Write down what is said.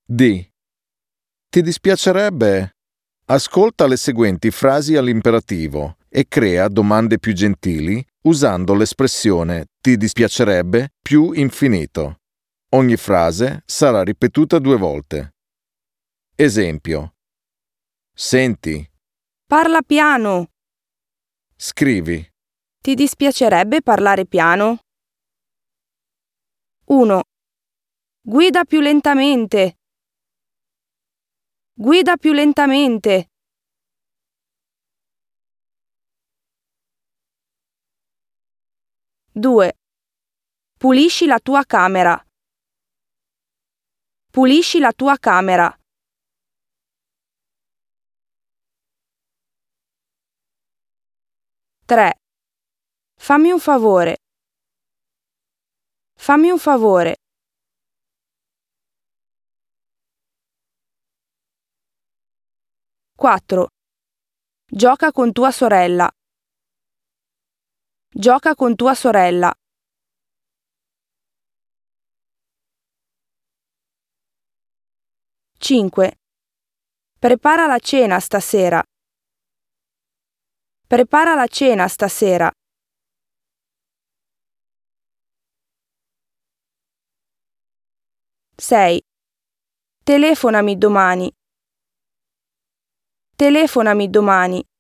D. Ti dispiacerebbe? Ascolta le seguenti frasi all'imperativo e crea domande più gentili usando l'espressione ti dispiacerebbe più infinito. Ogni frase sarà ripetuta 2 volte. Esempio. Senti, Parla piano. scrivi. Ti dispiacerebbe parlare piano? 1. Guida più lentamente. Guida più lentamente. 2. Pulisci la tua camera. Pulisci la tua camera. 3. Fammi un favore. Fammi un favore. 4. Gioca con tua sorella. Gioca con tua sorella. 5. Prepara la cena stasera. Prepara la cena stasera. 6. Telefonami domani. Telefonami domani.